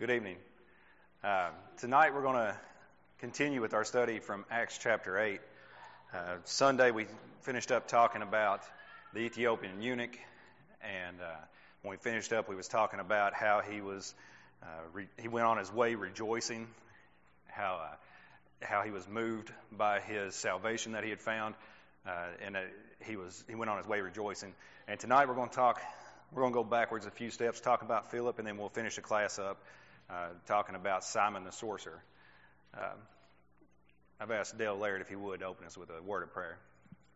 Good evening. Tonight we're going to continue with our study from Acts chapter 8. Sunday we finished up talking about the Ethiopian eunuch, and when we finished up we was talking about how he went on his way rejoicing, how he was moved by his salvation that he had found, and he went on his way rejoicing. And tonight we're going to go backwards a few steps, talk about Philip, and then we'll finish the class up talking about Simon the sorcerer. I've asked Dale Laird if he would open us with a word of prayer.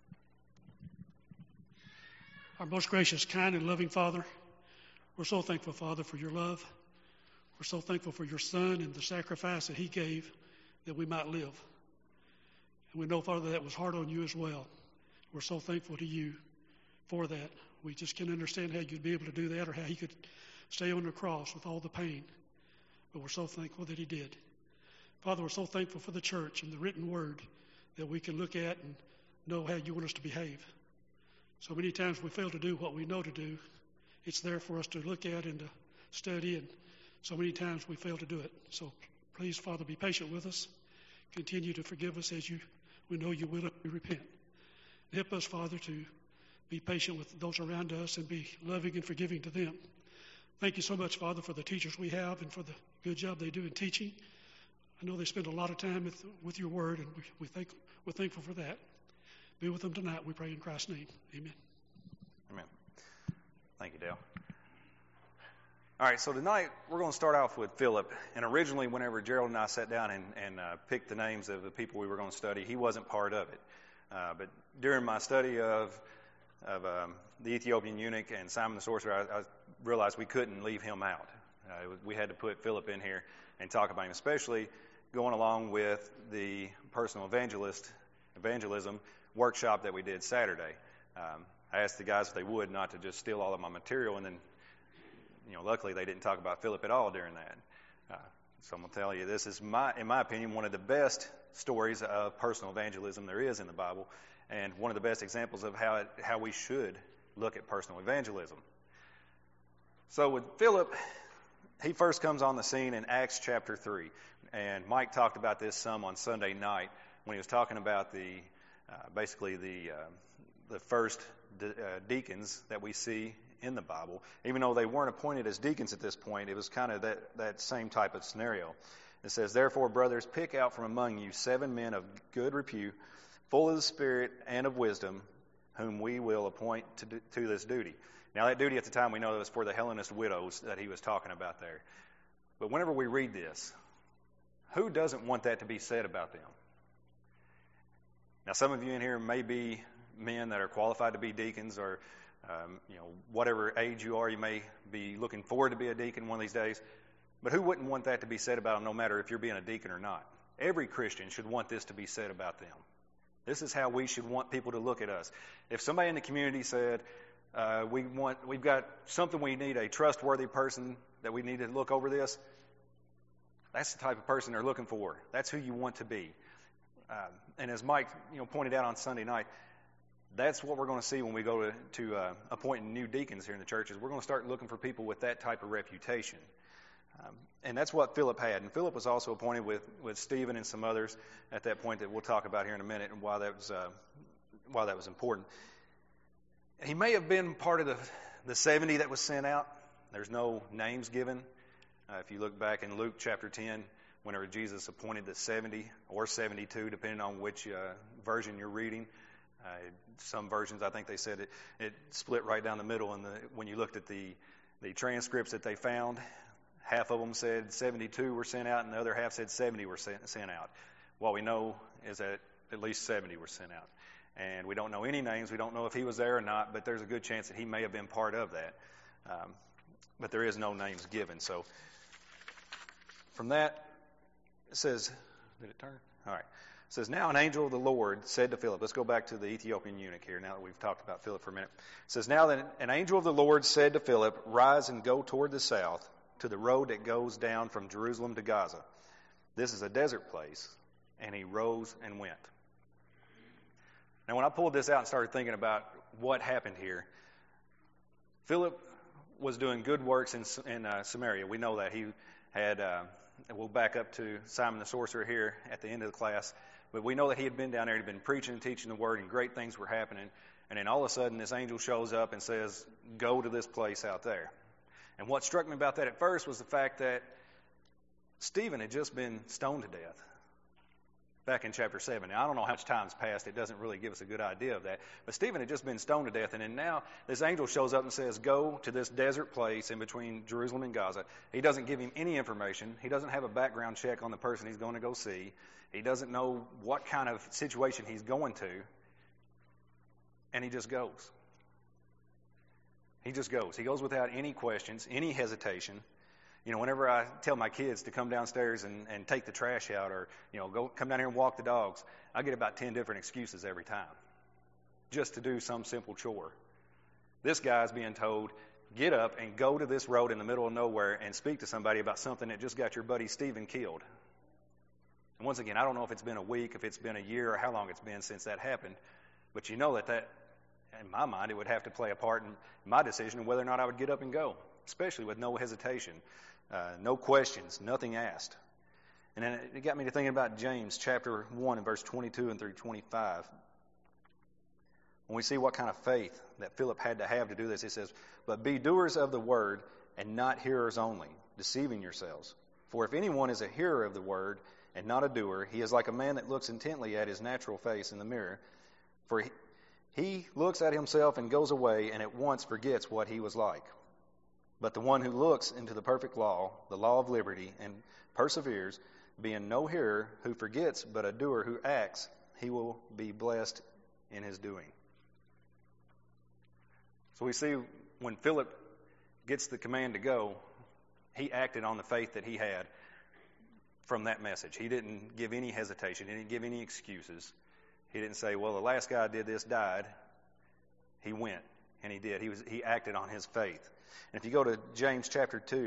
Our most gracious, kind, and loving Father, we're so thankful, Father, for your love. We're so thankful for your Son and the sacrifice that he gave that we might live. And we know, Father, that was hard on you as well. We're so thankful to you for that. We just can't understand how you'd be able to do that or how he could stay on the cross with all the pain. But we're so thankful that he did. Father, we're so thankful for the church and the written word that we can look at and know how you want us to behave. So many times we fail to do what we know to do. It's there for us to look at and to study, and so many times we fail to do it. So please, Father, be patient with us. Continue to forgive us as we know you will if we repent. Help us, Father, to be patient with those around us and be loving and forgiving to them. Thank you so much, Father, for the teachers we have and for the good job they do in teaching. I know they spend a lot of time with your word, and we're thankful for that. Be with them tonight, we pray in Christ's name. Amen. Amen. Thank you, Dale. All right, so tonight we're going to start off with Philip. And originally, whenever Gerald and I sat down and picked the names of the people we were going to study, he wasn't part of it. But during my study of the Ethiopian eunuch and Simon the sorcerer, I realized we couldn't leave him out. We had to put Philip in here and talk about him, especially going along with the personal evangelism workshop that we did Saturday. I asked the guys if they would not to just steal all of my material, and then, luckily they didn't talk about Philip at all during that. So I'm going to tell you, this is, in my opinion, one of the best stories of personal evangelism there is in the Bible, and one of the best examples of how we should look at personal evangelism. So with Philip, he first comes on the scene in Acts chapter 3. And Mike talked about this some on Sunday night when he was talking about the first deacons that we see in the Bible. Even though they weren't appointed as deacons at this point, it was kind of that same type of scenario. It says, "Therefore, brothers, pick out from among you 7 men of good repute, full of the Spirit and of wisdom, whom we will appoint to this duty." Now, that duty at the time, we know it was for the Hellenist widows that he was talking about there. But whenever we read this, who doesn't want that to be said about them? Now, some of you in here may be men that are qualified to be deacons, or whatever age you are, you may be looking forward to be a deacon one of these days. But who wouldn't want that to be said about them, no matter if you're being a deacon or not? Every Christian should want this to be said about them. This is how we should want people to look at us. If somebody in the community said, we've got something, we need a trustworthy person that we need to look over this, that's the type of person they're looking for. That's who you want to be. And as Mike pointed out on Sunday night, that's what we're going to see when we go to appointing new deacons here in the church. Is we're going to start looking for people with that type of reputation. And that's what Philip had. And Philip was also appointed with Stephen and some others at that point that we'll talk about here in a minute, and why that was important. He may have been part of the 70 that was sent out. There's no names given. If you look back in Luke chapter 10, whenever Jesus appointed the 70 or 72, depending on which version you're reading. Some versions, I think they said it split right down the middle. And when you looked at the transcripts that they found, half of them said 72 were sent out, and the other half said 70 were sent out. What we know is that at least 70 were sent out. And we don't know any names. We don't know if he was there or not, but there's a good chance that he may have been part of that. But there is no names given. So from that, it says, did it turn? All right. It says, "Now an angel of the Lord said to Philip," let's go back to the Ethiopian eunuch here now that we've talked about Philip for a minute. It says, "Now then, an angel of the Lord said to Philip, 'Rise and go toward the south to the road that goes down from Jerusalem to Gaza. This is a desert place.' And he rose and went." Now, when I pulled this out and started thinking about what happened here, Philip was doing good works in Samaria. We know that. had, we'll back up to Simon the Sorcerer here at the end of the class, but we know that he had been down there, he'd been preaching and teaching the word, and great things were happening. And then all of a sudden, this angel shows up and says, go to this place out there. And what struck me about that at first was the fact that Stephen had just been stoned to death back in chapter 7. Now, I don't know how much time's passed. It doesn't really give us a good idea of that. But Stephen had just been stoned to death. And then now this angel shows up and says, go to this desert place in between Jerusalem and Gaza. He doesn't give him any information. He doesn't have a background check on the person he's going to go see. He doesn't know what kind of situation he's going to. And he just goes. He just goes. He goes without any questions, any hesitation. You know, whenever I tell my kids to come downstairs and take the trash out or, you know, go come down here and walk the dogs, I get about 10 different excuses every time just to do some simple chore. This guy's being told, get up and go to this road in the middle of nowhere and speak to somebody about something that just got your buddy Stephen killed. And once again, I don't know if it's been a week, if it's been a year, or how long it's been since that happened, but you know that in my mind, it would have to play a part in my decision of whether or not I would get up and go, especially with no hesitation, no questions, nothing asked. And then it got me to thinking about James chapter 1 and verse 22 and through 25. When we see what kind of faith that Philip had to have to do this, he says, but be doers of the word and not hearers only, deceiving yourselves. For if anyone is a hearer of the word and not a doer, he is like a man that looks intently at his natural face in the mirror. For he looks at himself and goes away and at once forgets what he was like. But the one who looks into the perfect law, the law of liberty, and perseveres, being no hearer who forgets, but a doer who acts, he will be blessed in his doing. So we see when Philip gets the command to go, he acted on the faith that he had from that message. He didn't give any hesitation. He didn't give any excuses. He didn't say, well, the last guy did this died. He went, and he did. He acted on his faith. And if you go to James chapter 2,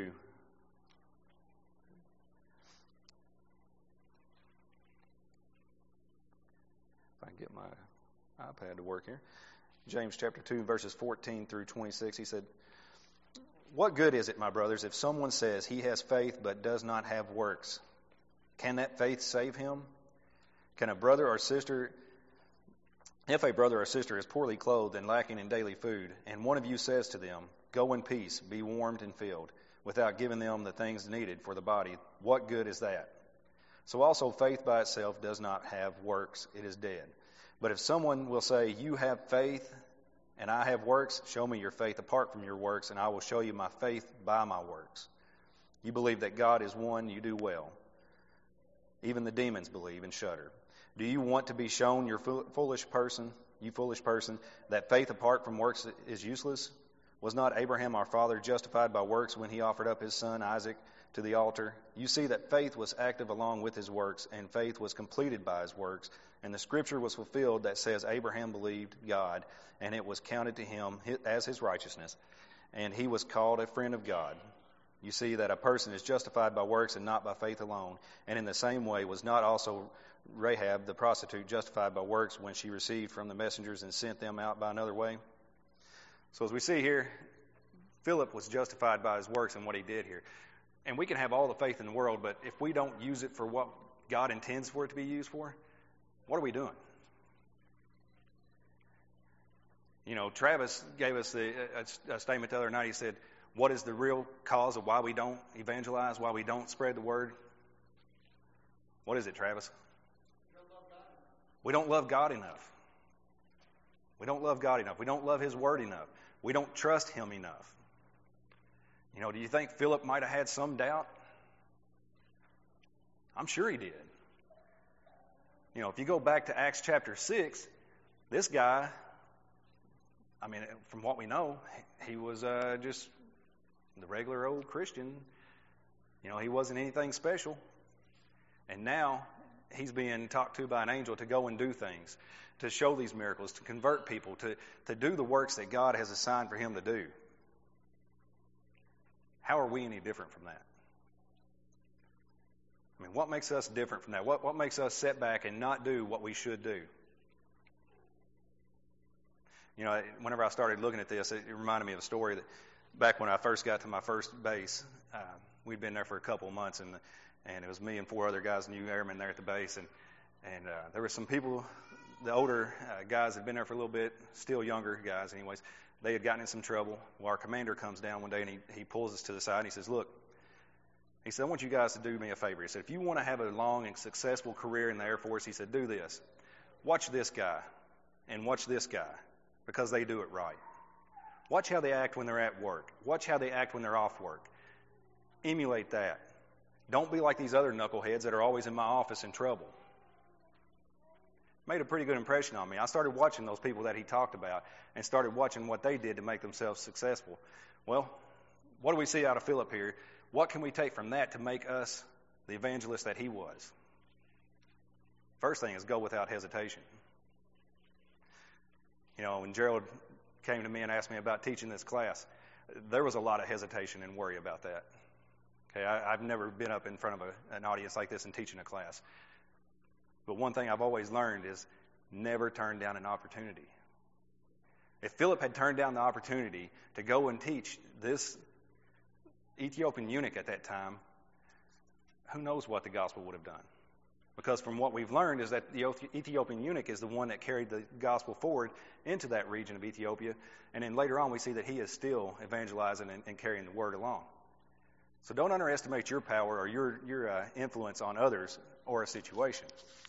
if I can get my iPad to work here. James chapter 2, verses 14 through 26, he said, what good is it, my brothers, if someone says he has faith but does not have works? Can that faith save him? Can a brother or sister... If a brother or sister is poorly clothed and lacking in daily food, and one of you says to them, go in peace, be warmed and filled, without giving them the things needed for the body, what good is that? So also faith by itself does not have works, it is dead. But if someone will say, you have faith and I have works, show me your faith apart from your works, and I will show you my faith by my works. You believe that God is one, you do well. Even the demons believe and shudder. Do you want to be shown, you foolish person, that faith apart from works is useless? Was not Abraham our father justified by works when he offered up his son Isaac to the altar? You see that faith was active along with his works, and faith was completed by his works. And the scripture was fulfilled that says Abraham believed God, and it was counted to him as his righteousness, and he was called a friend of God. You see that a person is justified by works and not by faith alone. And in the same way was not also Rahab the prostitute justified by works when she received from the messengers and sent them out by another way? So as we see here, Philip was justified by his works and what he did here. And we can have all the faith in the world, but if we don't use it for what God intends for it to be used for, what are we doing? You know, Travis gave us a statement the other night. He said, what is the real cause of why we don't evangelize, why we don't spread the word? What is it, Travis? We don't love God enough. We don't love God enough. We don't love His word enough. We don't trust Him enough. You know, do you think Philip might have had some doubt? I'm sure he did. You know, if you go back to Acts chapter 6, this guy, I mean, from what we know, he was just the regular old Christian. You know, he wasn't anything special. And now he's being talked to by an angel to go and do things, to show these miracles, to convert people, to do the works that God has assigned for him to do. How are we any different from that? I mean, what makes us different from that? What makes us set back and not do what we should do? You know, whenever I started looking at this, it reminded me of a story that back when I first got to my first base, we'd been there for a couple of months, and it was me and 4 other guys, new airmen there at the base, and there were some people, the older guys had been there for a little bit, still younger guys anyways. They had gotten in some trouble. Well, our commander comes down one day, and he pulls us to the side, and he says, look, he said, I want you guys to do me a favor. He said, if you want to have a long and successful career in the Air Force, he said, do this. Watch this guy and watch this guy, because they do it right. Watch how they act when they're at work. Watch how they act when they're off work. Emulate that. Don't be like these other knuckleheads that are always in my office in trouble. Made a pretty good impression on me. I started watching those people that he talked about and started watching what they did to make themselves successful. Well, what do we see out of Philip here? What can we take from that to make us the evangelist that he was? First thing is go without hesitation. You know, when Gerald came to me and asked me about teaching this class, there was a lot of hesitation and worry about that. Okay, I've never been up in front of an audience like this and teaching a class. But one thing I've always learned is never turn down an opportunity. If Philip had turned down the opportunity to go and teach this Ethiopian eunuch at that time, who knows what the gospel would have done? Because from what we've learned is that the Ethiopian eunuch is the one that carried the gospel forward into that region of Ethiopia. And then later on we see that he is still evangelizing and carrying the word along. So don't underestimate your power or your influence on others or a situation.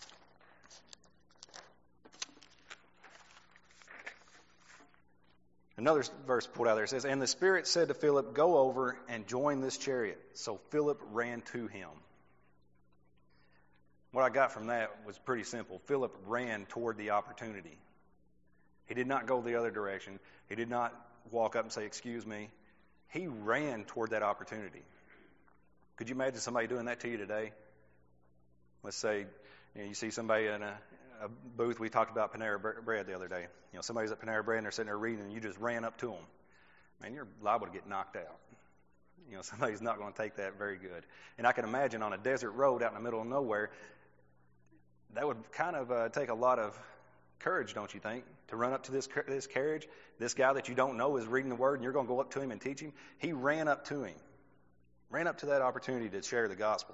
Another verse pulled out there says, and the Spirit said to Philip, go over and join this chariot. So Philip ran to him. What I got from that was pretty simple. Philip ran toward the opportunity. He did not go the other direction. He did not walk up and say, excuse me. He ran toward that opportunity. Could you imagine somebody doing that to you today? Let's say you see somebody in a booth. We talked about Panera Bread the other day. You know, somebody's at Panera Bread and they're sitting there reading, and you just ran up to them. Man, you're liable to get knocked out. You know, somebody's not going to take that very good. And I can imagine on a desert road out in the middle of nowhere, that would kind of take a lot of courage, don't you think, to run up to this carriage. This guy that you don't know is reading the word, and you're going to go up to him and teach him. He ran up to him, ran up to that opportunity to share the gospel.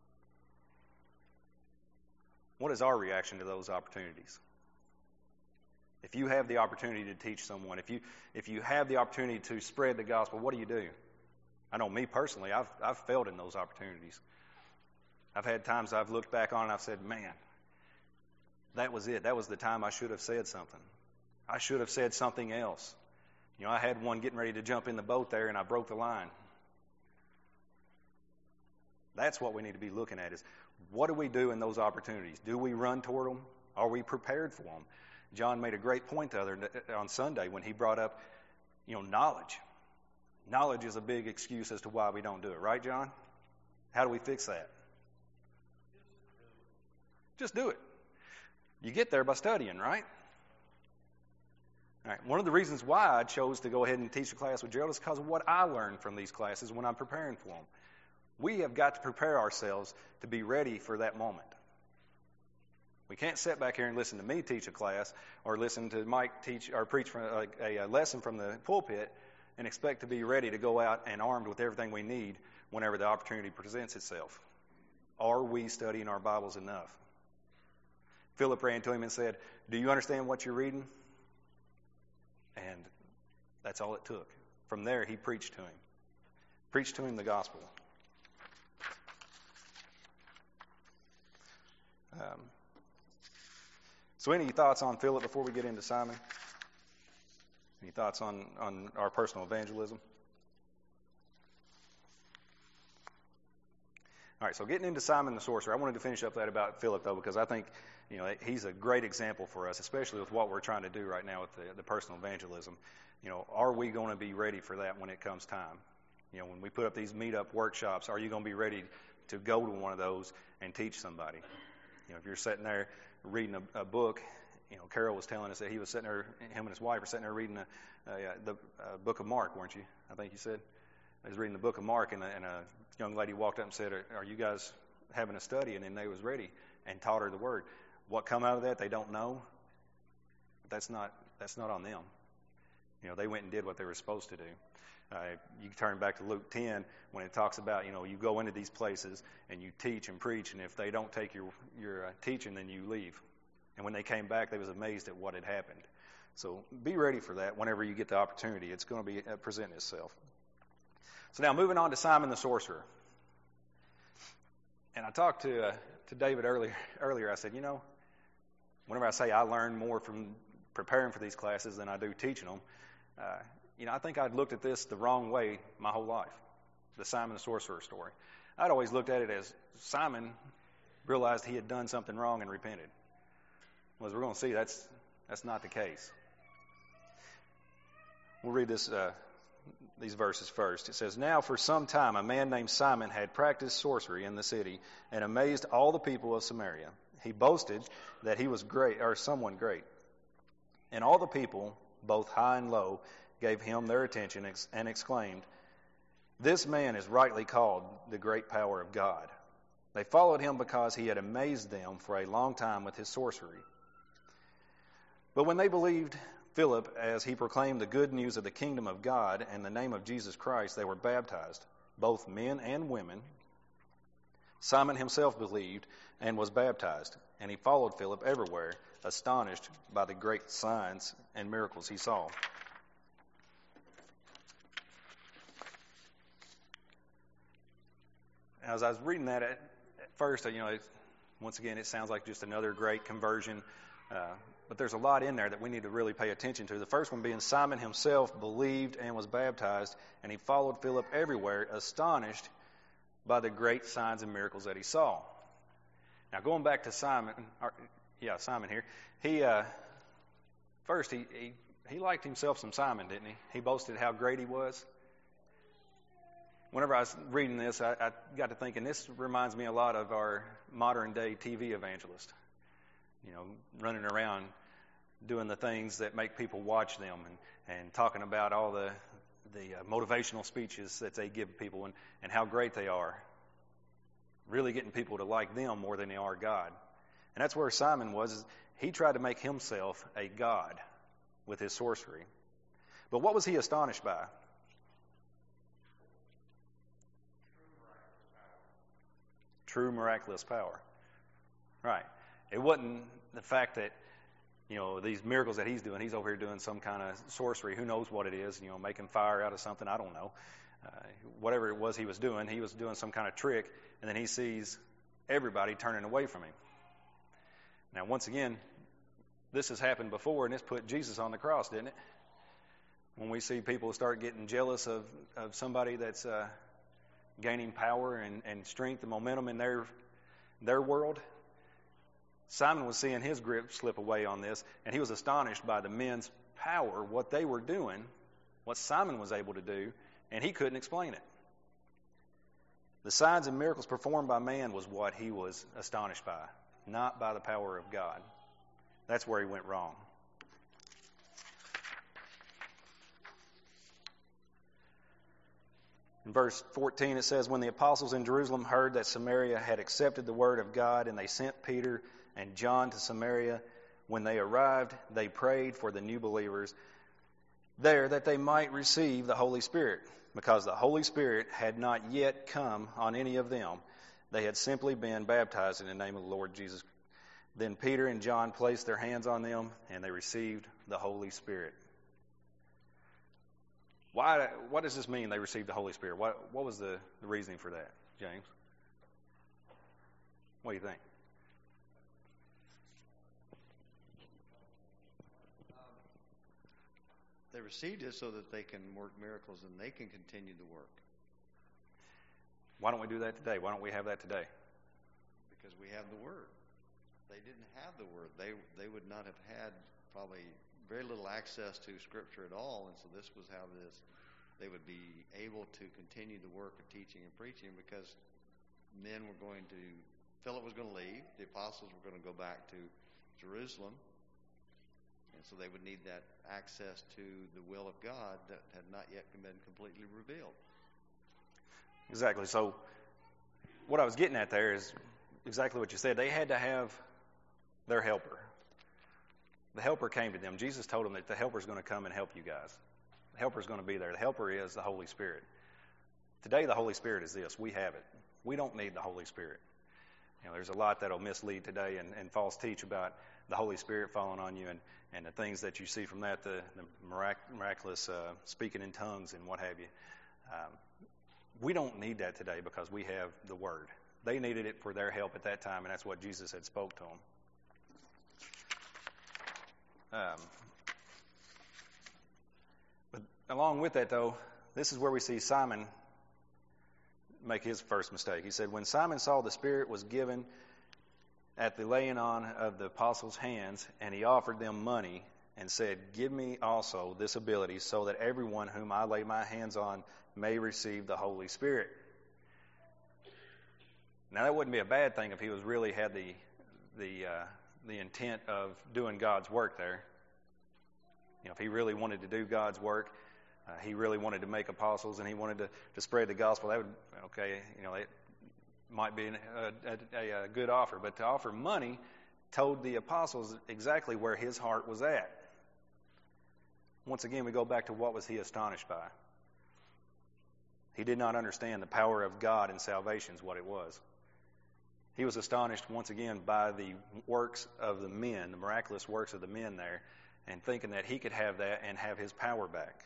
What is our reaction to those opportunities? If you have the opportunity to teach someone, if you have the opportunity to spread the gospel, what do? I know me personally, I've failed in those opportunities. I've had times I've looked back on and I've said, man, that was it. That was the time I should have said something. I should have said something else. You know, I had one getting ready to jump in the boat there and I broke the line. That's what we need to be looking at is, what do we do in those opportunities? Do we run toward them? Are we prepared for them? John made a great point on Sunday when he brought up, knowledge. Knowledge is a big excuse as to why we don't do it. Right, John? How do we fix that? Just do it. You get there by studying, right? All right. One of the reasons why I chose to go ahead and teach a class with Gerald is because of what I learned from these classes when I'm preparing for them. We have got to prepare ourselves to be ready for that moment. We can't sit back here and listen to me teach a class or listen to Mike teach or preach from a lesson from the pulpit and expect to be ready to go out and armed with everything we need whenever the opportunity presents itself. Are we studying our Bibles enough? Philip ran to him and said, do you understand what you're reading? And that's all it took. From there, he preached to him. Preached to him the gospel. So any thoughts on Philip before we get into Simon? Any thoughts on our personal evangelism? All right, so getting into Simon the sorcerer, I wanted to finish up that about Philip, though, because I think he's a great example for us, especially with what we're trying to do right now with the personal evangelism. Are we going to be ready for that when it comes time? When we put up these meetup workshops, are you going to be ready to go to one of those and teach somebody? If you're sitting there reading a book, Carol was telling us that he was sitting there, him and his wife were sitting there reading the book of Mark, weren't you? I think you said. They was reading the book of Mark, and a young lady walked up and said, are you guys having a study? And then they was ready and taught her the word. What come out of that, they don't know. But that's not on them. They went and did what they were supposed to do. You turn back to Luke 10 when it talks about, you go into these places and you teach and preach, and if they don't take your teaching, then you leave. And when they came back, they was amazed at what had happened. So be ready for that whenever you get the opportunity. It's going to be presenting itself. So now moving on to Simon the sorcerer. And I talked to David earlier. I said, whenever I say I learn more from preparing for these classes than I do teaching them, I think I'd looked at this the wrong way my whole life, the Simon the sorcerer story. I'd always looked at it as Simon realized he had done something wrong and repented. Well, as we're going to see, that's not the case. We'll read these verses first. It says, "Now for some time a man named Simon had practiced sorcery in the city and amazed all the people of Samaria. He boasted that he was great, or someone great. And all the people, both high and low, gave him their attention and exclaimed, 'This man is rightly called the great power of God.' They followed him because he had amazed them for a long time with his sorcery. But when they believed Philip as he proclaimed the good news of the kingdom of God and the name of Jesus Christ, they were baptized, both men and women. Simon himself believed and was baptized, and he followed Philip everywhere, astonished by the great signs and miracles he saw." As I was reading that at first, once again, it sounds like just another great conversion. But there's a lot in there that we need to really pay attention to. The first one being Simon himself believed and was baptized, and he followed Philip everywhere, astonished by the great signs and miracles that he saw. Now, going back to Simon here, he liked himself some Simon, didn't he? He boasted how great he was. Whenever I was reading this, I got to thinking, this reminds me a lot of our modern-day TV evangelist. Running around doing the things that make people watch them and talking about all the motivational speeches that they give people and how great they are. Really getting people to like them more than they are God. And that's where Simon was. He tried to make himself a god with his sorcery. But what was he astonished by? True miraculous power. Right. It wasn't the fact that, these miracles that he's doing, he's over here doing some kind of sorcery. Who knows what it is, making fire out of something, I don't know. Whatever it was he was doing some kind of trick, and then he sees everybody turning away from him. Now, once again, this has happened before, and it's put Jesus on the cross, didn't it? When we see people start getting jealous of somebody that's gaining power and strength and momentum in their world, Simon was seeing his grip slip away on this, and he was astonished by the men's power, what they were doing, what Simon was able to do, and he couldn't explain it. The signs and miracles performed by man was what he was astonished by, not by the power of God. That's where he went wrong. In verse 14 it says, "When the apostles in Jerusalem heard that Samaria had accepted the word of God, and they sent Peter and John to Samaria. When they arrived, they prayed for the new believers there that they might receive the Holy Spirit, because the Holy Spirit had not yet come on any of them. They had simply been baptized in the name of the Lord Jesus. Then Peter and John placed their hands on them, and they received the Holy Spirit." What does this mean, they received the Holy Spirit? What was the reasoning for that, James? What do you think? They received it so that they can work miracles and they can continue the work. Why don't we do that today? Why don't we have that today? Because we have the Word. They didn't have the Word. They would not have had probably very little access to Scripture at all, and so this was how they would be able to continue the work of teaching and preaching, because Philip was going to leave, the apostles were going to go back to Jerusalem, and so they would need that access to the will of God that had not yet been completely revealed. Exactly. So what I was getting at there is exactly what you said. They had to have their helper. The helper came to them. Jesus told them that the helper is going to come and help you guys. The helper is going to be there. The helper is the Holy Spirit. Today, the Holy Spirit is this. We have it. We don't need the Holy Spirit. There's a lot that will mislead today and false teach about the Holy Spirit falling on you and the things that you see from that, the miraculous speaking in tongues and what have you. We don't need that today because we have the Word. They needed it for their help at that time, and that's what Jesus had spoke to them. But along with that, though, this is where we see Simon make his first mistake. He said, when Simon saw the Spirit was given at the laying on of the apostles' hands, and he offered them money and said, give me also this ability so that everyone whom I lay my hands on may receive the Holy Spirit. Now, that wouldn't be a bad thing if he was really had the intent of doing God's work there. If he really wanted to do God's work, he really wanted to make apostles, and he wanted to spread the gospel. That would, it might be a good offer. But to offer money told the apostles exactly where his heart was at. Once again, we go back to what was he astonished by. He did not understand the power of God in salvation is what it was. He was astonished once again by the works of the men, the miraculous works of the men there, and thinking that he could have that and have his power back.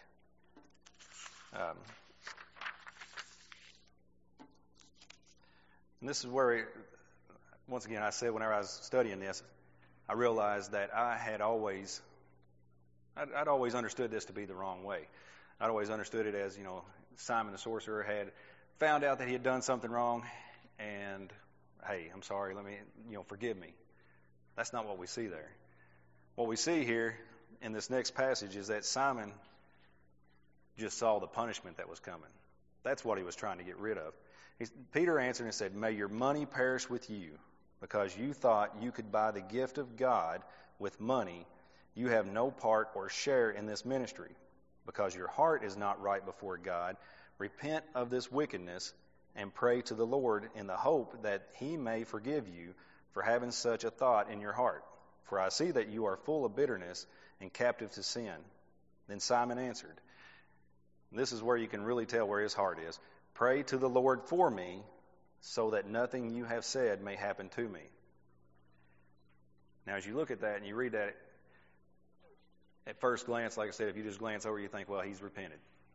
And this is where, once again, I said whenever I was studying this, I realized that I'd always understood this to be the wrong way. I'd always understood it as, Simon the sorcerer had found out that he had done something wrong, and, hey, I'm sorry, forgive me. That's not what we see there. What we see here in this next passage is that Simon just saw the punishment that was coming. That's what he was trying to get rid of. Peter answered and said, may your money perish with you, because you thought you could buy the gift of God with money. You have no part or share in this ministry, because your heart is not right before God. Repent of this wickedness and pray to the Lord in the hope that he may forgive you for having such a thought in your heart. For I see that you are full of bitterness and captive to sin. Then Simon answered. This is where you can really tell where his heart is. Pray to the Lord for me, so that nothing you have said may happen to me. Now, as you look at that and you read that, at first glance, like I said, if you just glance over, you think, well, he's repented.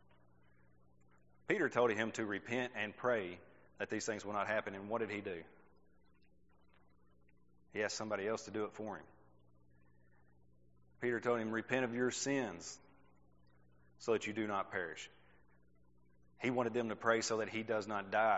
Peter told him to repent and pray that these things will not happen. And what did he do? He asked somebody else to do it for him. Peter told him, repent of your sins so that you do not perish. He wanted them to pray so that he does not die.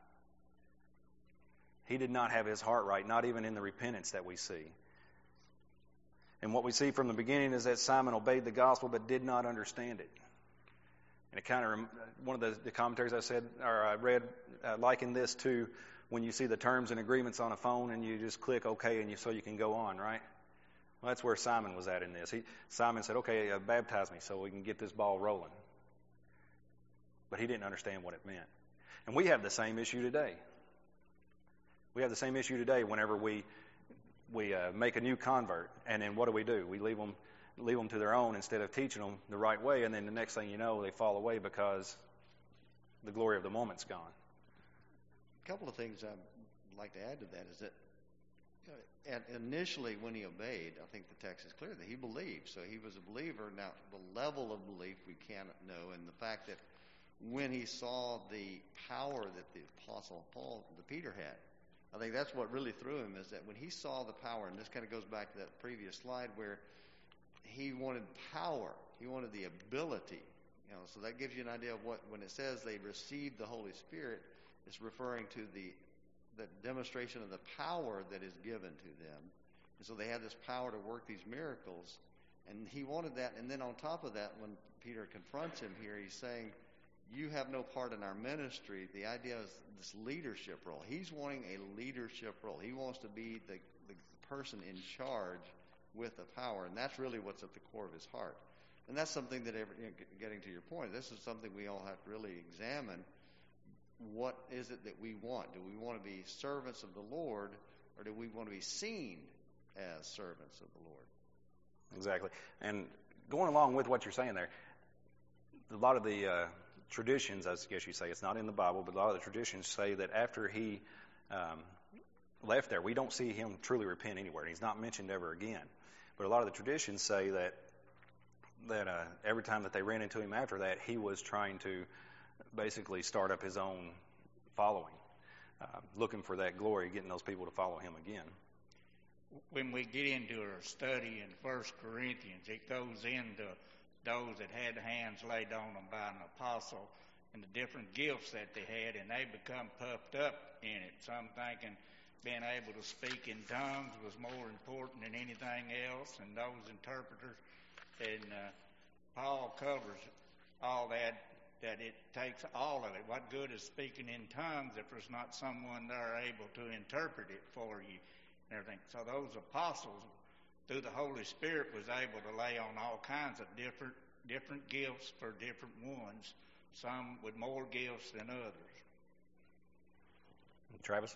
He did not have his heart right, not even in the repentance that we see. And what we see from the beginning is that Simon obeyed the gospel but did not understand it. And it kind of, one of the commentaries I read likened this to when you see the terms and agreements on a phone and you just click OK and so you can go on, right? Well, that's where Simon was at in this. Simon said, okay, baptize me so we can get this ball rolling. But he didn't understand what it meant. And we have the same issue today. We have the same issue today whenever we make a new convert, and then what do? We leave them to their own instead of teaching them the right way, and then the next thing you know, they fall away because the glory of the moment's gone. A couple of things I'd like to add to that is that initially when he obeyed, I think the text is clear that he believed. So he was a believer. Now, the level of belief we cannot know, and the fact that when he saw the power that the Apostle Peter had, I think that's what really threw him, is that when he saw the power, and this kind of goes back to that previous slide where he wanted power, he wanted the ability, so that gives you an idea of what, when it says they received the Holy Spirit, it's referring to the demonstration of the power that is given to them. And so they had this power to work these miracles, and he wanted that. And then on top of that, when Peter confronts him here, he's saying, you have no part in our ministry. The idea is this leadership role. He's wanting a leadership role. He wants to be the person in charge with the power, and that's really what's at the core of his heart. And that's something that, getting to your point, this is something we all have to really examine. What is it that we want? Do we want to be servants of the Lord, or do we want to be seen as servants of the Lord? Exactly. And going along with what you're saying there, a lot of the traditions, I guess you say, it's not in the Bible, but a lot of the traditions say that after he left there, we don't see him truly repent anywhere. He's not mentioned ever again. But a lot of the traditions say that every time that they ran into him after that, he was trying to basically start up his own following, looking for that glory, getting those people to follow him again. When we get into our study in 1 Corinthians, it goes into those that had hands laid on them by an apostle and the different gifts that they had, and they become puffed up in it. Some thinking being able to speak in tongues was more important than anything else, and those interpreters. And Paul covers all that it takes all of it. What good is speaking in tongues if there's not someone there able to interpret it for you and everything? So those apostles, through the Holy Spirit, was able to lay on all kinds of different gifts for different ones, some with more gifts than others. Travis?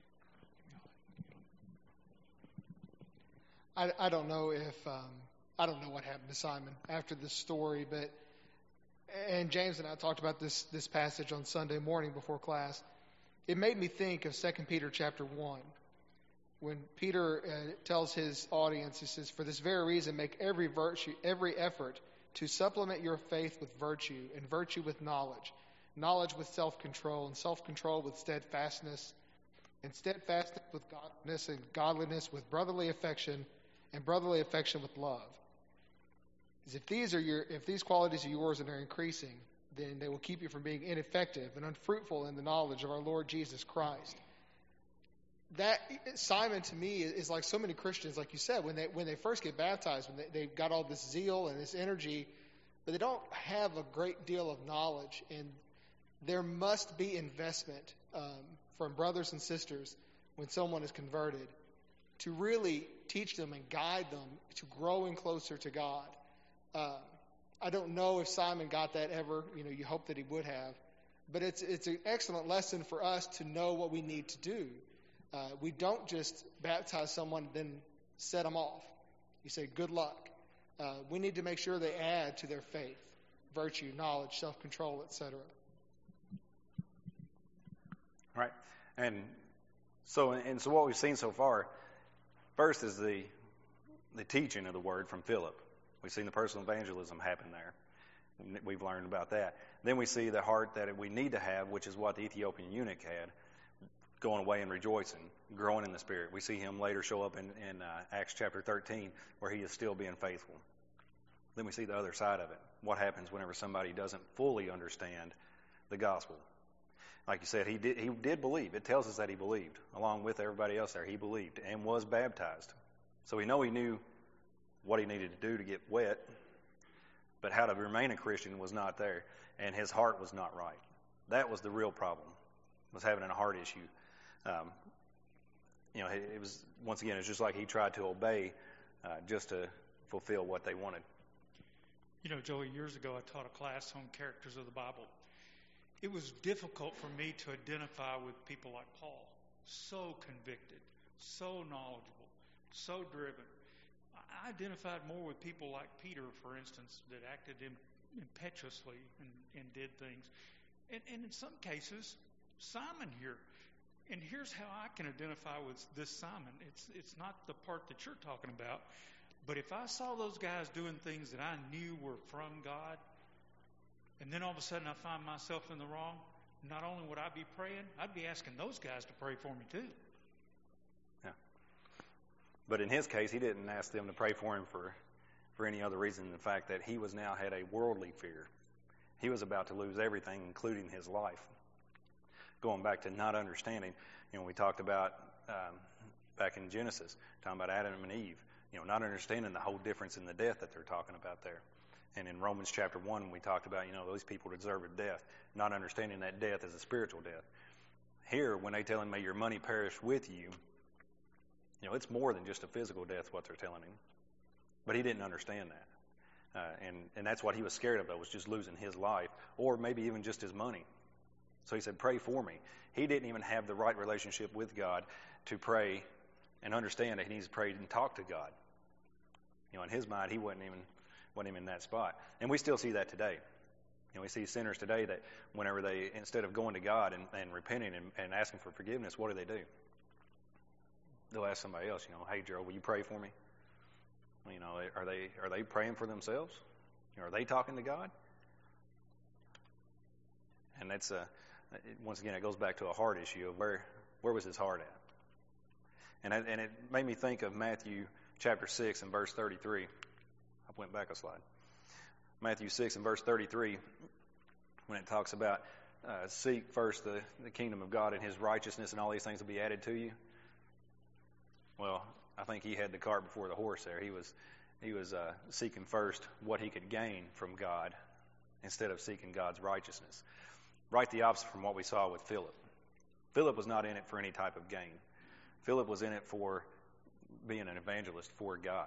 I don't know if I don't know what happened to Simon after this story, and James and I talked about this passage on Sunday morning before class. It made me think of 2 Peter chapter 1. When Peter tells his audience, he says, "For this very reason, make every effort to supplement your faith with virtue, and virtue with knowledge, knowledge with self-control, and self-control with steadfastness, and steadfastness with godliness, and godliness with brotherly affection, and brotherly affection with love." If these qualities are yours and are increasing, then they will keep you from being ineffective and unfruitful in the knowledge of our Lord Jesus Christ. That Simon, to me, is like so many Christians, like you said, when they first get baptized, when they've got all this zeal and this energy, but they don't have a great deal of knowledge. And there must be investment from brothers and sisters when someone is converted to really teach them and guide them to growing closer to God. I don't know if Simon got that ever. You hope that he would have. But it's an excellent lesson for us to know what we need to do. We don't just baptize someone and then set them off. You say, good luck. We need to make sure they add to their faith, virtue, knowledge, self-control, etc. Right. And so what we've seen so far, first is the teaching of the word from Philip. We've seen the personal evangelism happen there. We've learned about that. Then we see the heart that we need to have, which is what the Ethiopian eunuch had, going away and rejoicing, growing in the Spirit. We see him later show up in Acts chapter 13, where he is still being faithful. Then we see the other side of it. What happens whenever somebody doesn't fully understand the gospel? Like you said, he did believe. It tells us that he believed. Along with everybody else there, he believed and was baptized. So we know he knew what he needed to do to get wet, but how to remain a Christian was not there, and his heart was not right. That was the real problem, was having a heart issue. It was, once again, it's just like he tried to obey just to fulfill what they wanted. Joey, years ago I taught a class on characters of the Bible. It was difficult for me to identify with people like Paul. So convicted, so knowledgeable, so driven. I identified more with people like Peter, for instance, that acted impetuously and did things. And in some cases, Simon here. And here's how I can identify with this Simon. It's not the part that you're talking about. But if I saw those guys doing things that I knew were from God, and then all of a sudden I find myself in the wrong, not only would I be praying, I'd be asking those guys to pray for me too. Yeah. But in his case, he didn't ask them to pray for him for any other reason than the fact that he was now had a worldly fear. He was about to lose everything, including his life. Going back to not understanding, we talked about back in Genesis, talking about Adam and Eve, not understanding the whole difference in the death that they're talking about there. And in Romans chapter 1, we talked about, those people deserve death, not understanding that death is a spiritual death. Here, when they tell him, may your money perish with you, it's more than just a physical death, what they're telling him. But he didn't understand that. And that's what he was scared of, though, was just losing his life, or maybe even just his money. So he said, pray for me. He didn't even have the right relationship with God to pray and understand that he needs to pray and talk to God. In his mind, he wasn't even in that spot. And we still see that today. We see sinners today that whenever they, instead of going to God and repenting and asking for forgiveness, what do? They'll ask somebody else, hey, Joe, will you pray for me? Are they praying for themselves? Are they talking to God? And that's once again, it goes back to a heart issue of where was his heart at? And it made me think of Matthew chapter 6 and verse 33. I went back a slide. Matthew 6 and verse 33, when it talks about seek first the kingdom of God and his righteousness, and all these things will be added to you. Well, I think he had the cart before the horse there. He was seeking first what he could gain from God instead of seeking God's righteousness. Right the opposite from what we saw with Philip. Philip was not in it for any type of gain. Philip was in it for being an evangelist for God.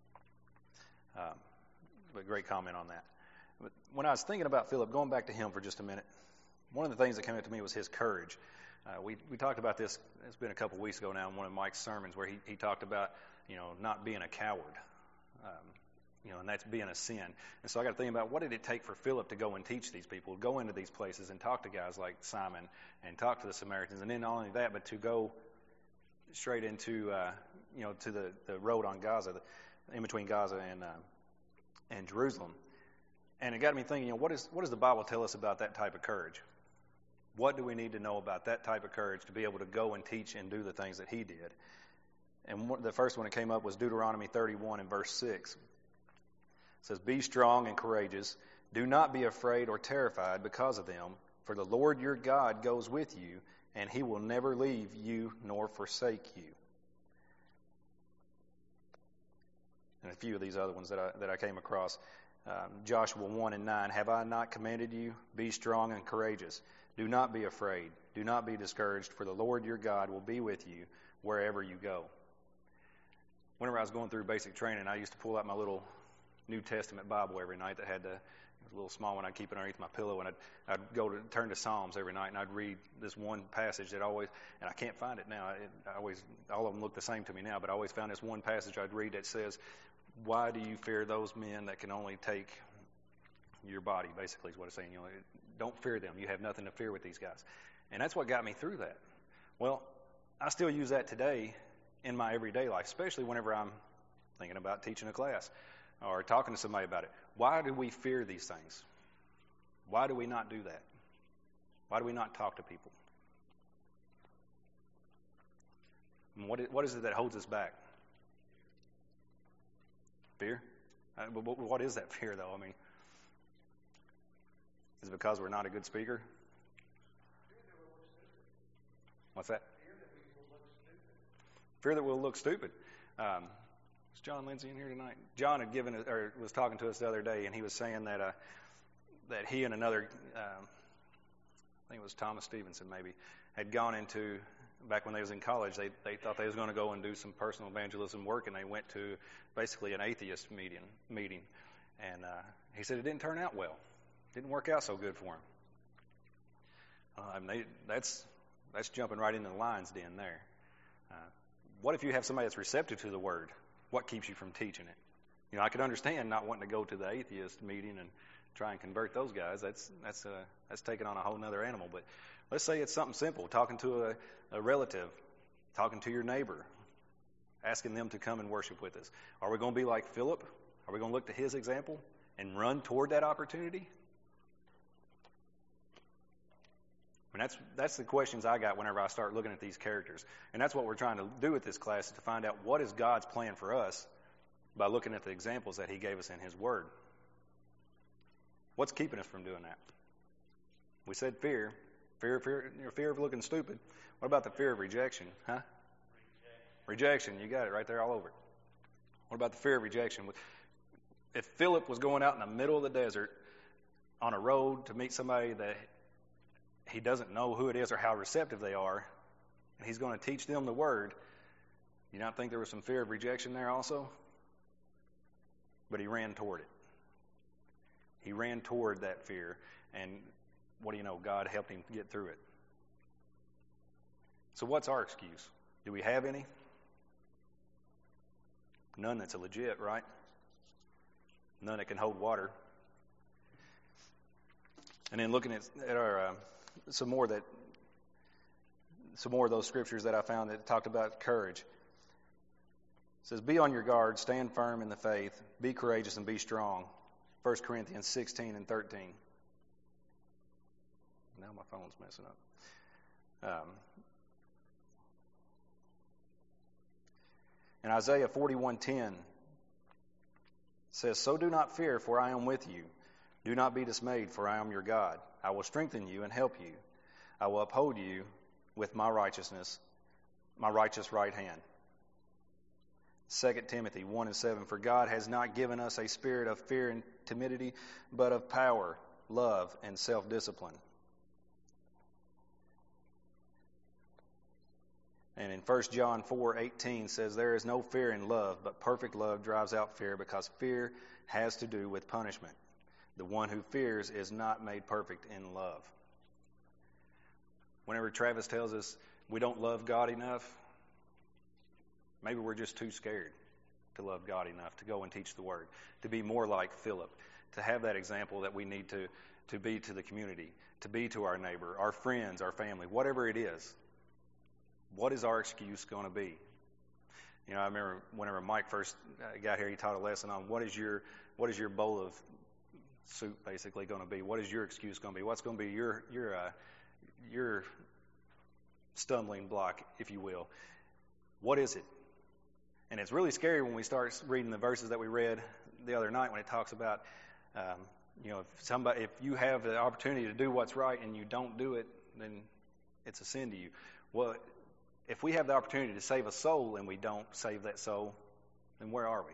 But great comment on that. But when I was thinking about Philip, going back to him for just a minute, one of the things that came up to me was his courage. We talked about this, it's been a couple of weeks ago now in one of Mike's sermons where he talked about, not being a coward, and that's being a sin. And so I got to think about what did it take for Philip to go and teach these people, go into these places and talk to guys like Simon and talk to the Samaritans, and then not only that, but to go straight into, to the road on Gaza, in between Gaza and Jerusalem. And it got me thinking, what does the Bible tell us about that type of courage? What do we need to know about that type of courage to be able to go and teach and do the things that he did? And the first one that came up was Deuteronomy 31 and verse 6. It says, "Be strong and courageous. Do not be afraid or terrified because of them, for the Lord your God goes with you, and he will never leave you nor forsake you." And a few of these other ones that I came across. Joshua 1 and 9, "Have I not commanded you? Be strong and courageous. Do not be afraid. Do not be discouraged, for the Lord your God will be with you wherever you go." Whenever I was going through basic training, I used to pull out my little New Testament Bible every night that had it was a little small one. I'd keep it underneath my pillow, and I'd go to turn to Psalms every night, and I'd read this one passage that always, and I can't find it now. All of them look the same to me now, but I always found this one passage I'd read that says, "Why do you fear those men that can only take your body?" Basically is what it's saying. Don't fear them. You have nothing to fear with these guys. And that's what got me through that. Well, I still use that today in my everyday life, especially whenever I'm thinking about teaching a class or talking to somebody about it. Why do we fear these things? Why do we not do that? Why do we not talk to people? And what is it that holds us back? Fear? What is that fear, though? I mean, is it because we're not a good speaker? What's that? Fear that we'll look stupid. Is John Lindsay in here tonight? John had was talking to us the other day, and he was saying that he and another, I think it was Thomas Stevenson maybe, had gone into, back when they was in college, they thought they was going to go and do some personal evangelism work, and they went to basically an atheist meeting. And he said it didn't turn out well. Didn't work out so good for him. That's jumping right into the lion's den there. What if you have somebody that's receptive to the word? What keeps you from teaching it? I could understand not wanting to go to the atheist meeting and try and convert those guys. That's taking on a whole other animal. But let's say it's something simple: talking to a relative, talking to your neighbor, asking them to come and worship with us. Are we going to be like Philip? Are we going to look to his example and run toward that opportunity? I mean, that's the questions I got whenever I start looking at these characters. And that's what we're trying to do with this class, is to find out what is God's plan for us by looking at the examples that he gave us in his word. What's keeping us from doing that? We said fear. Fear of looking stupid. What about the fear of rejection? Huh? Rejection. You got it right there all over it. What about the fear of rejection? If Philip was going out in the middle of the desert on a road to meet somebody that he doesn't know who it is or how receptive they are, and he's going to teach them the word, you not think there was some fear of rejection there also? But he ran toward it. He ran toward that fear, and what do you know? God helped him get through it. So what's our excuse? Do we have any? None that's legit, right? None that can hold water. And then looking at our some more of those scriptures that I found that talked about courage. It says, "Be on your guard, stand firm in the faith, be courageous and be strong." 1 Corinthians 16 and 13. Now my phone's messing up. And Isaiah 41:10 says, "So do not fear, for I am with you. Do not be dismayed, for I am your God. I will strengthen you and help you. I will uphold you with my righteousness, my righteous right hand." 2 Timothy 1 and 7, "For God has not given us a spirit of fear and timidity, but of power, love, and self-discipline." And in 1 John 4:18 says, "There is no fear in love, but perfect love drives out fear, because fear has to do with punishment. The one who fears is not made perfect in love." Whenever Travis tells us we don't love God enough, maybe we're just too scared to love God enough to go and teach the Word, to be more like Philip, to have that example that we need to be to the community, to be to our neighbor, our friends, our family, whatever it is. What is our excuse going to be? You know, I remember whenever Mike first got here, he taught a lesson on what is your bowl of soup basically going to be? What is your excuse going to be? What's going to be your stumbling block, if you will? What is it? And it's really scary when we start reading the verses that we read the other night when it talks about, if you have the opportunity to do what's right and you don't do it, then it's a sin to you. Well, if we have the opportunity to save a soul and we don't save that soul, then where are we?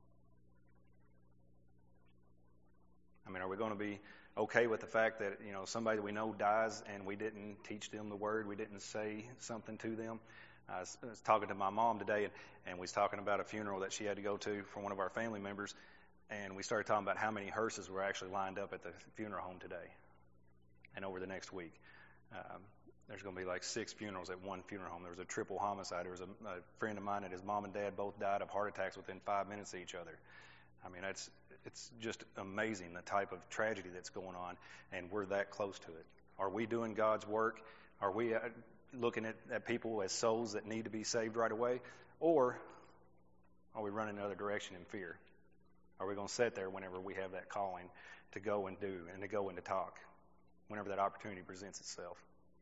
I mean, are we going to be okay with the fact that, somebody that we know dies and we didn't teach them the Word, we didn't say something to them? I was talking to my mom today, and we was talking about a funeral that she had to go to for one of our family members, and we started talking about how many hearses were actually lined up at the funeral home today and over the next week. There's going to be like 6 funerals at one funeral home. There was a triple homicide. There was a friend of mine and his mom and dad both died of heart attacks within 5 minutes of each other. I mean, it's just amazing the type of tragedy that's going on, and we're that close to it. Are we doing God's work? Are we looking at people as souls that need to be saved right away? Or are we running the other direction in fear? Are we going to sit there whenever we have that calling to go and do and to go and to talk, whenever that opportunity presents itself?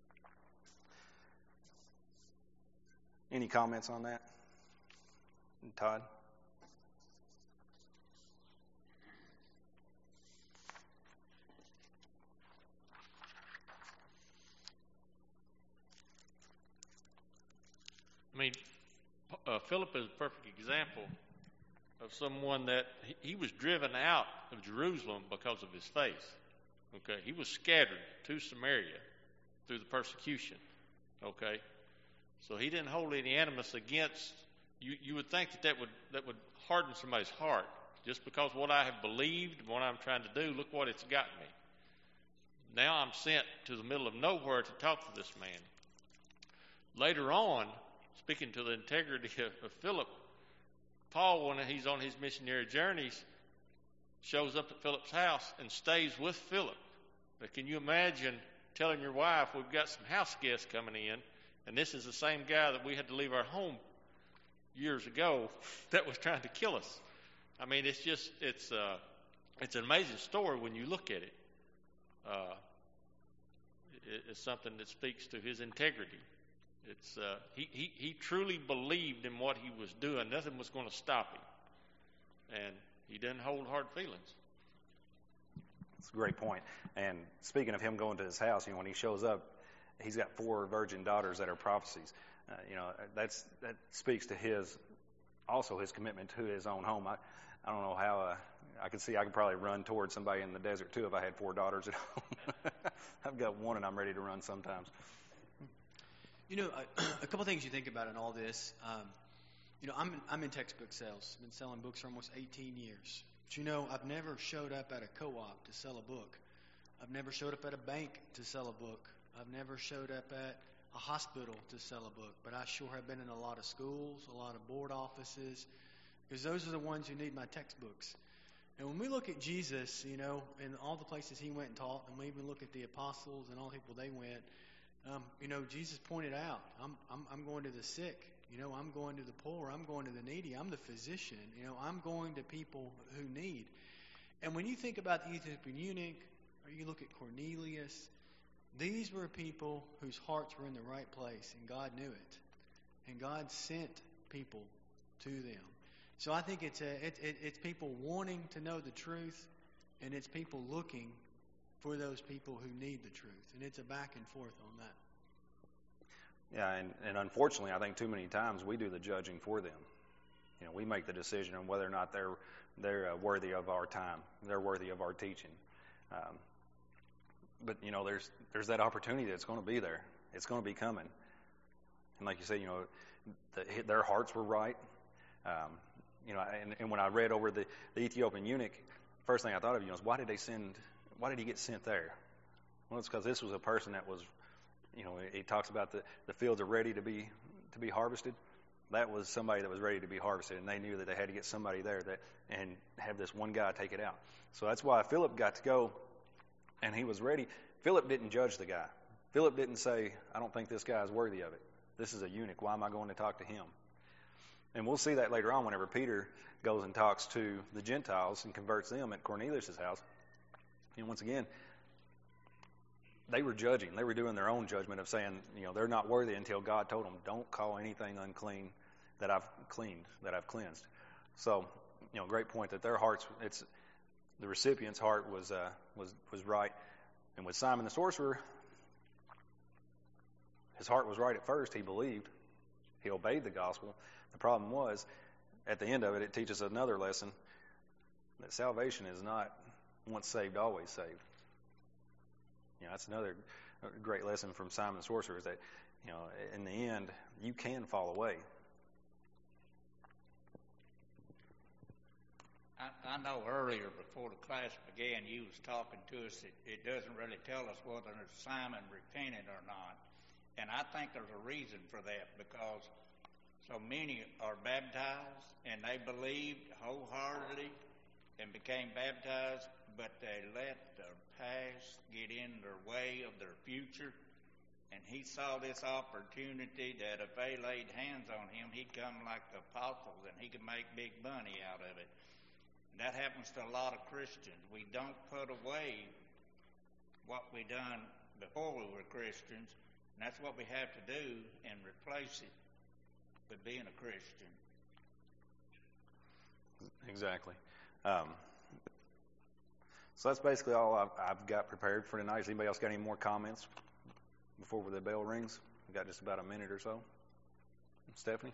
Any comments on that? Todd? I mean, Philip is a perfect example of someone that he was driven out of Jerusalem because of his faith. Okay, he was scattered to Samaria through the persecution. Okay, so he didn't hold any animus against you. You would think that would harden somebody's heart, just because what I have believed, what I'm trying to do. Look what it's got me. Now I'm sent to the middle of nowhere to talk to this man. Later on, speaking to the integrity of Philip, Paul, when he's on his missionary journeys, shows up at Philip's house and stays with Philip. But can you imagine telling your wife, we've got some house guests coming in, and this is the same guy that we had to leave our home years ago that was trying to kill us? I mean, it's an amazing story when you look at it. It's something that speaks to his integrity. It's he truly believed in what he was doing. Nothing was going to stop him, and he didn't hold hard feelings. That's a great point. And speaking of him going to his house, when he shows up, he's got 4 virgin daughters that are prophecies. That speaks to his commitment to his own home. I don't know how. I could probably run towards somebody in the desert too if I had 4 daughters at home. I've got one, and I'm ready to run sometimes. A couple things you think about in all this. I'm in textbook sales. I've been selling books for almost 18 years. But I've never showed up at a co-op to sell a book. I've never showed up at a bank to sell a book. I've never showed up at a hospital to sell a book. But I sure have been in a lot of schools, a lot of board offices, because those are the ones who need my textbooks. And when we look at Jesus, you know, and all the places he went and taught, and we even look at the apostles and all the people they went, you know, Jesus pointed out, I'm going to the sick. You know, I'm going to the poor. I'm going to the needy. I'm the physician. You know, I'm going to people who need. And when you think about the Ethiopian eunuch, or you look at Cornelius, these were people whose hearts were in the right place, and God knew it. And God sent people to them. So I think it's people wanting to know the truth, and it's people looking for those people who need the truth. And it's a back and forth on that. Yeah, and unfortunately, I think too many times we do the judging for them. You know, we make the decision on whether or not they're worthy of our time, they're worthy of our teaching. But you know, there's that opportunity that's going to be there. It's going to be coming. And like you say, you know, their hearts were right. You know, and when I read over the Ethiopian eunuch, first thing I thought of, you know, is why did he get sent there? Well, it's because this was a person that was, you know, he talks about the fields are ready to be harvested. That was somebody that was ready to be harvested, and they knew that they had to get somebody there and have this one guy take it out. So that's why Philip got to go, and he was ready. Philip didn't judge the guy. Philip didn't say, I don't think this guy is worthy of it. This is a eunuch. Why am I going to talk to him? And we'll see that later on whenever Peter goes and talks to the Gentiles and converts them at Cornelius' house. And once again, they were judging. They were doing their own judgment of saying, you know, they're not worthy until God told them, don't call anything unclean that I've cleaned, that I've cleansed. So, you know, great point that their hearts, the recipient's heart was right. And with Simon the sorcerer, his heart was right at first. He believed. He obeyed the gospel. The problem was, at the end of it, it teaches another lesson, that salvation is not once saved, always saved. You know, that's another great lesson from Simon the sorcerer, is that, you know, in the end, you can fall away. I know earlier, before the class began, you was talking to us that it doesn't really tell us whether Simon repented or not. And I think there's a reason for that, because so many are baptized, and they believed wholeheartedly and became baptized, but they let their past get in their way of their future. And he saw this opportunity that if they laid hands on him, he'd come like the apostles, and he could make big money out of it. And that happens to a lot of Christians. We don't put away what we done before we were Christians, and that's what we have to do, and replace it with being a Christian. Exactly. So that's basically all I've got prepared for tonight. Has anybody else got any more comments before the bell rings? We've got just about a minute or so. Stephanie?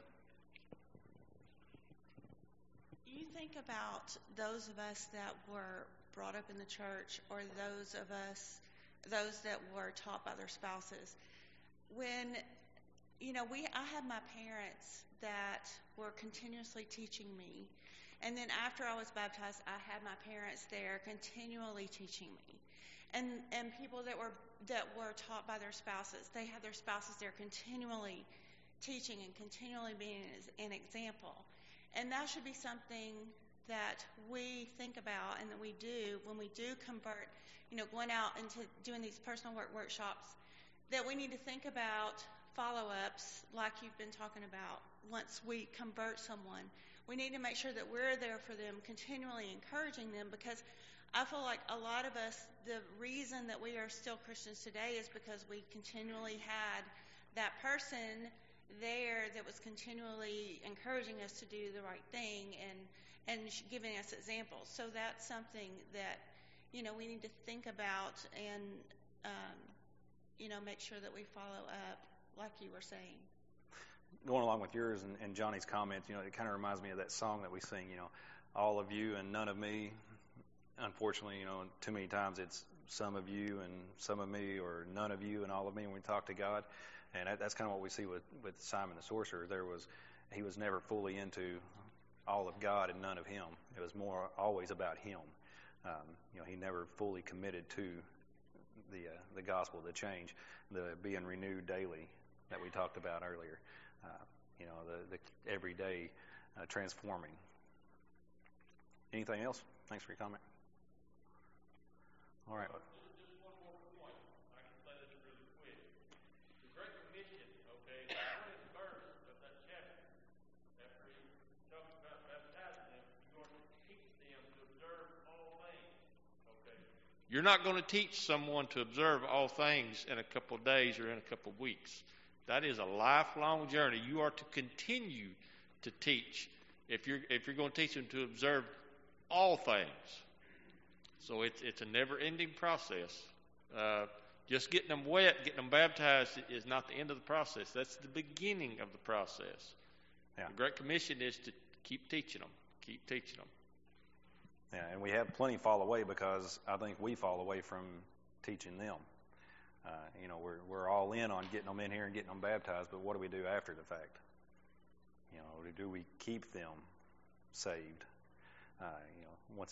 You think about those of us that were brought up in the church, or those that were taught by their spouses. When, you know, I had my parents that were continuously teaching me. And then after I was baptized, I had my parents there continually teaching me. And people that were taught by their spouses, they had their spouses there continually teaching and continually being an example. And that should be something that we think about and that we do when we do convert, you know, going out into doing these personal workshops, that we need to think about follow-ups like you've been talking about. Once we convert someone, we need to make sure that we're there for them, continually encouraging them, because I feel like a lot of us, the reason that we are still Christians today is because we continually had that person there that was continually encouraging us to do the right thing and giving us examples. So that's something that, you know, we need to think about and, you know, make sure that we follow up like you were saying. Going along with yours and Johnny's comments, you know, it kind of reminds me of that song that we sing, you know, all of you and none of me. Unfortunately, you know, too many times it's some of you and some of me, or none of you and all of me when we talk to God. And that's kind of what we see with Simon the sorcerer. He was never fully into all of God and none of him. It was more always about him. You know, he never fully committed to the gospel, the change, the being renewed daily that we talked about earlier. You know, the everyday transforming. Anything else? Thanks for your comment. All right. Just one more point. I can say this really quick. The Great Commission, okay, the 20th verse of that chapter, after he talks about baptizing them, you're going to teach them to observe all things, okay? You're not going to teach someone to observe all things in a couple of days or in a couple of weeks. That is a lifelong journey. You are to continue to teach if you're going to teach them to observe all things. So it's a never-ending process. Just getting them wet, getting them baptized is not the end of the process. That's the beginning of the process. Yeah. The Great Commission is to keep teaching them, keep teaching them. Yeah, and we have plenty fall away because I think we fall away from teaching them. We're all in on getting them in here and getting them baptized, but what do we do after the fact? Do we keep them saved? Once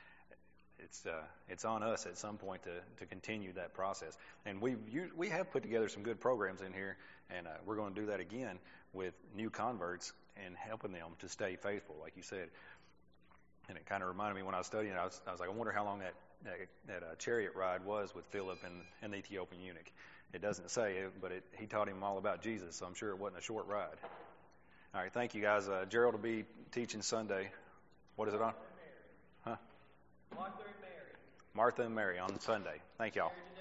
it's on us at some point to continue that process. And we have put together some good programs in here, and we're going to do that again with new converts and helping them to stay faithful, like you said. And it kind of reminded me when I was studying, I was like, I wonder how long that chariot ride was with Philip and the Ethiopian eunuch. It doesn't say it, but he taught him all about Jesus, so I'm sure it wasn't a short ride. All right, thank you guys. Gerald will be teaching Sunday. What is it on? Huh? Martha and Mary on Sunday. Thank y'all.